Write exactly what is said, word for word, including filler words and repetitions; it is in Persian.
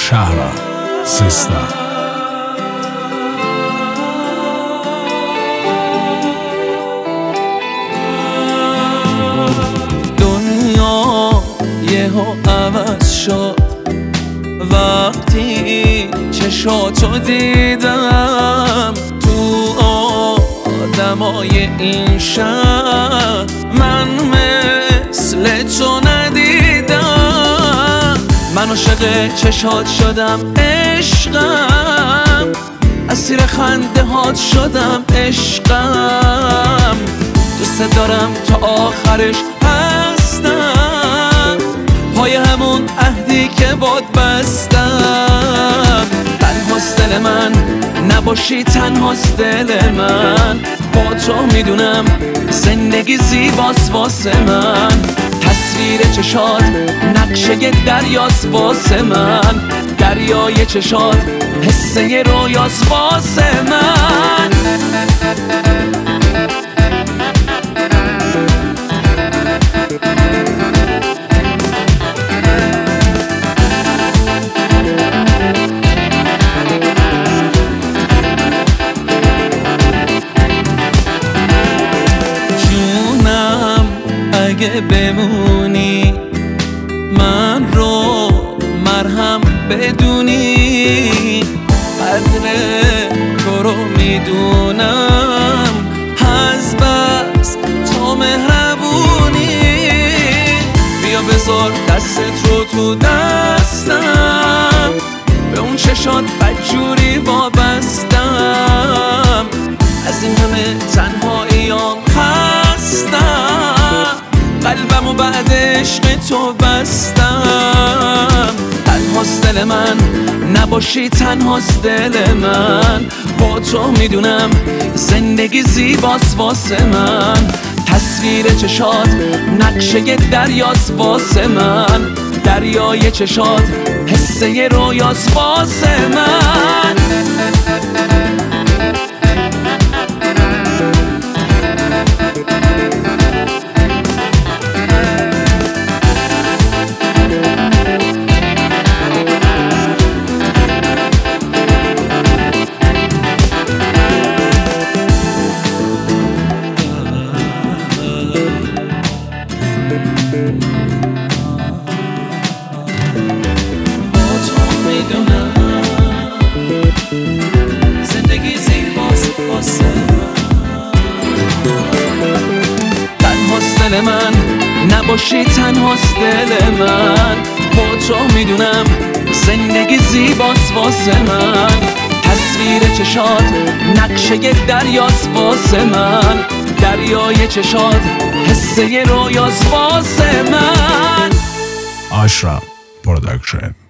شهرام سیستم. دنیا یهو عوض شد وقتی چشاتو دیدم تو آدمای این شهر. من مثل تو ندیدم، من عاشق چشات شدم عشقم، اسیر خنده هات شدم عشقم. دوست دارم تا آخرش هستم، پای همون عهدی که باد بستم. تنهاست دل من، نباشی تنهاست دل من. با تو میدونم زندگی زیباست واسه من. تصویر چشات نقشه دریاست واسه من. دریای چشات حسه رویاست واسه من. اگه بمونی من رو مرهم بدونی، قدر تو رو میدونم از بس تو مهربونی. بیا بذار دستت رو تو دستم، به اون چشات بدجوری وابستم. از این همه تنهاییام خستم، قلبمو بعد عشق تو بستم. تنهاست دل من، نباشی تنهاست دل من. با تو میدونم زندگی زیباست واسه من. تصویر چشات نقشه دریاست واسه من. دریای چشات حسه رویاست واسه من. تنهاست دل من، نباشی تنهاست دل من. با تو میدونم زندگی زیباست واسه من. تصویر چشات نقشه دریاست واسه من. دریای چشات حسه رویاست واسه من. آشرام پروداکشن.